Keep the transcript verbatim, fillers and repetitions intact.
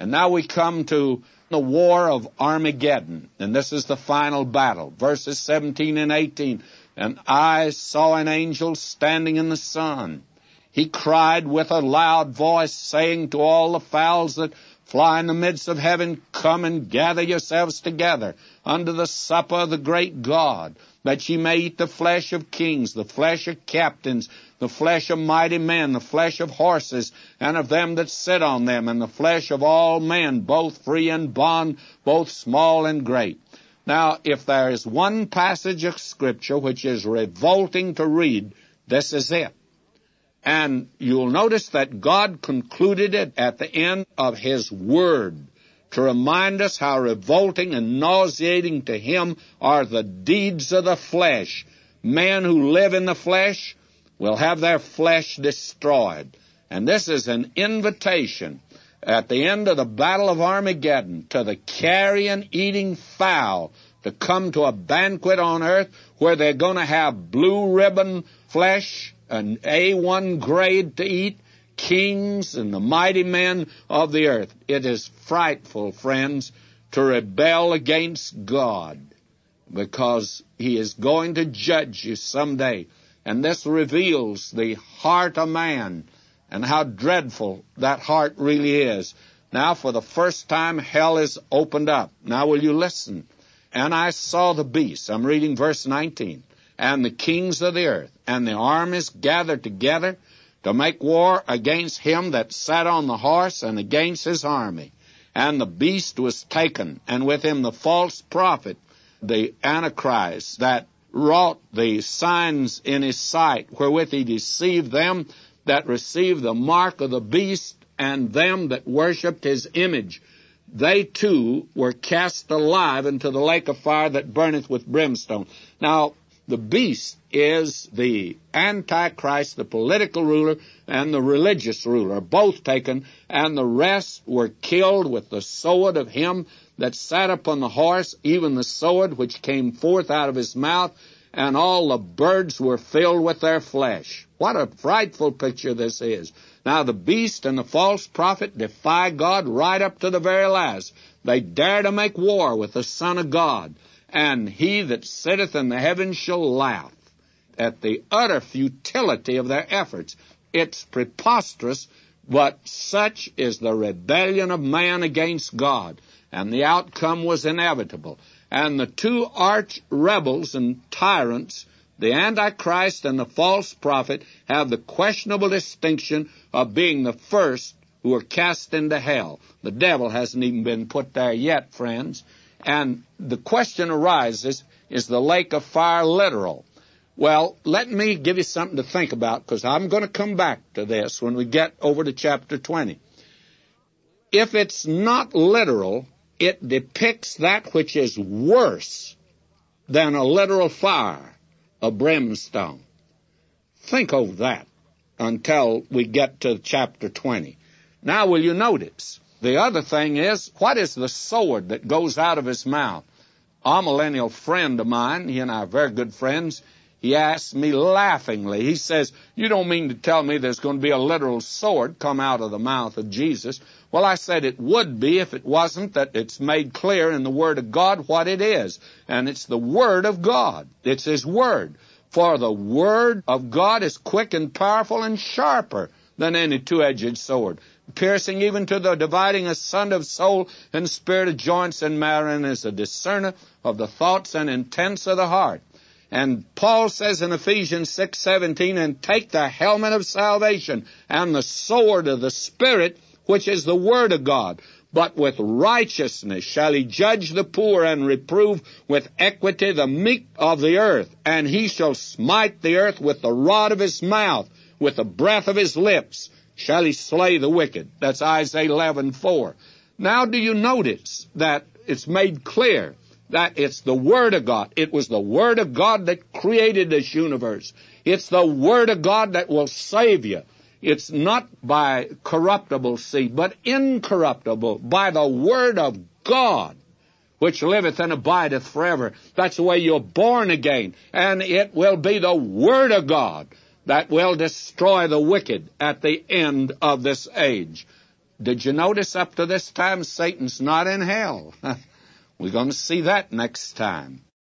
And now we come to the war of Armageddon, and this is the final battle. Verses seventeen and eighteen. And I saw an angel standing in the sun. He cried with a loud voice, saying to all the fowls that fly in the midst of heaven, come and gather yourselves together unto the supper of the great God, that ye may eat the flesh of kings, the flesh of captains, the flesh of mighty men, the flesh of horses, and of them that sit on them, and the flesh of all men, both free and bond, both small and great. Now, if there is one passage of Scripture which is revolting to read, this is it. And you'll notice that God concluded it at the end of His Word to remind us how revolting and nauseating to Him are the deeds of the flesh. Men who live in the flesh will have their flesh destroyed. And this is an invitation at the end of the Battle of Armageddon to the carrion eating fowl to come to a banquet on earth where they're going to have blue ribbon flesh, an A one grade to eat, kings and the mighty men of the earth. It is frightful, friends, to rebel against God, because He is going to judge you someday. And this reveals the heart of man and how dreadful that heart really is. Now, for the first time, hell is opened up. Now, will you listen? And I saw the beast. I'm reading verse nineteen. And the kings of the earth, and the armies gathered together to make war against him that sat on the horse and against his army. And the beast was taken, and with him the false prophet, the Antichrist, that wrought the signs in his sight, wherewith he deceived them that received the mark of the beast, and them that worshipped his image. They too were cast alive into the lake of fire that burneth with brimstone. Now, the beast is the Antichrist, the political ruler, and the religious ruler, both taken, and the rest were killed with the sword of him that sat upon the horse, even the sword which came forth out of his mouth, and all the birds were filled with their flesh. What a frightful picture this is. Now, the beast and the false prophet defy God right up to the very last. They dare to make war with the Son of God. And he that sitteth in the heavens shall laugh at the utter futility of their efforts. It's preposterous, but such is the rebellion of man against God. And the outcome was inevitable. And the two arch rebels and tyrants, the Antichrist and the false prophet, have the questionable distinction of being the first who are cast into hell. The devil hasn't even been put there yet, friends. And the question arises, is the lake of fire literal? Well, let me give you something to think about, because I'm going to come back to this when we get over to chapter twenty. If it's not literal, it depicts that which is worse than a literal fire, a brimstone. Think over that until we get to chapter twenty. Now, will you notice? The other thing is, what is the sword that goes out of his mouth? A millennial friend of mine, he and I are very good friends, he asked me laughingly, he says, you don't mean to tell me there's going to be a literal sword come out of the mouth of Jesus? Well, I said it would be if it wasn't that it's made clear in the Word of God what it is. And it's the Word of God. It's His Word. For the Word of God is quick and powerful and sharper than any two-edged sword, piercing even to the dividing asunder of soul and spirit, of joints and marrow, and is a discerner of the thoughts and intents of the heart. And Paul says in Ephesians six seventeen, and take the helmet of salvation and the sword of the Spirit, which is the Word of God. But with righteousness shall he judge the poor, and reprove with equity the meek of the earth. And he shall smite the earth with the rod of his mouth, with the breath of his lips shall he slay the wicked. That's Isaiah eleven four. Now, do you notice that it's made clear that it's the Word of God? It was the Word of God that created this universe. It's the Word of God that will save you. It's not by corruptible seed, but incorruptible, by the Word of God, which liveth and abideth forever. That's the way you're born again. And it will be the Word of God that will destroy the wicked at the end of this age. did you notice up to this time Satan's not in hell? We're going to see that next time.